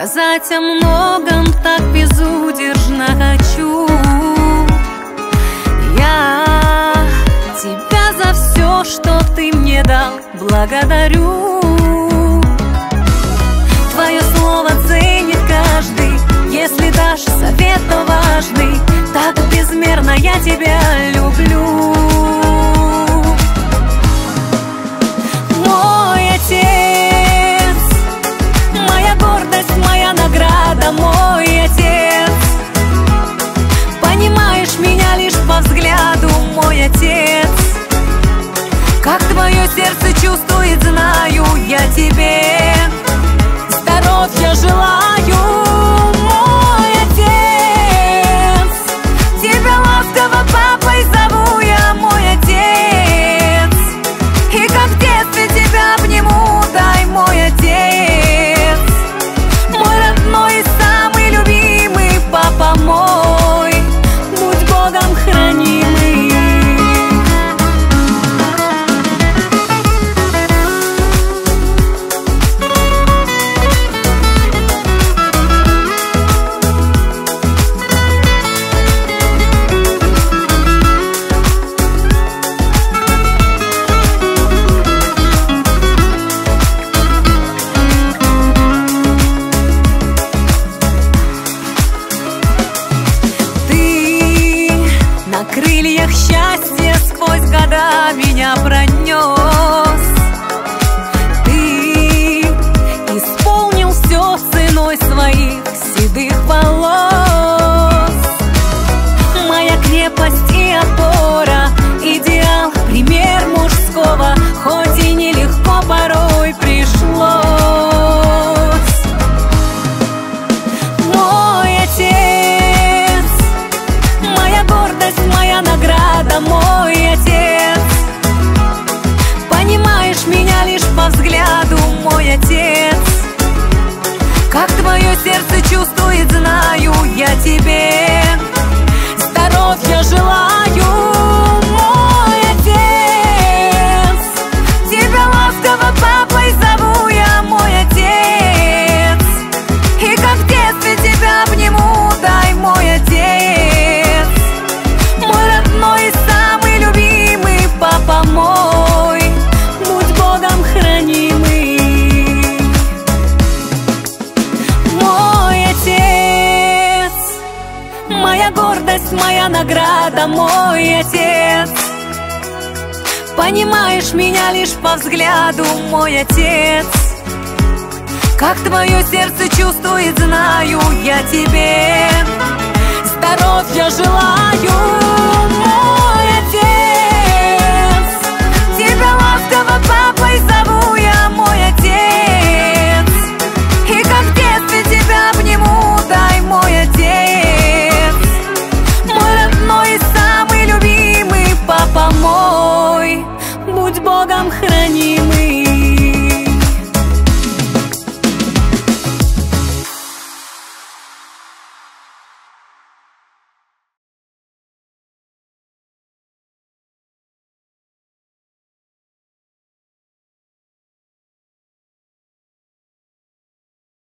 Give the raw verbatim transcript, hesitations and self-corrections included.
сказать о многом так безудержно хочу. Я тебя за все, что ты мне дал, благодарю. Твое слово ценит каждый, если дашь совет, то важный. Так безмерно я тебя люблю. Мой отец, моя гордость, моя награда, мой отец. Понимаешь меня лишь по взгляду, мой отец. Как твое сердце чувствует, знаю я тебе. Здоровья желаю, мой отец. Тебя ласково папой зову я, мой отец. И как в детстве тебя обниму, дай, мой отец. Мой родной и самый любимый папа мой, будь Богом хранимый. На крыльях счастья сквозь года меня пронес. Ты исполнил все ценой своих седых волос. Моя крепость и опора, идеал, пример мужского, хоть и нелегко порой пришлось. Мой отец, моя гордость, моя награда, мой отец. Понимаешь меня лишь по взгляду, мой отец. Как твое сердце чувствует, знаю я тебе. Здоровья желаю, мой отец. Тебя ласково папой зову я, мой отец. И как в детстве тебя обниму, дай, мой отец. Мой родной и самый любимый папа мой, будь Богом хранимый. Мой отец, моя гордость, моя награда, мой отец. Понимаешь меня лишь по взгляду, мой отец. Как твое сердце чувствует, знаю я тебе. Здоровья желаю, мой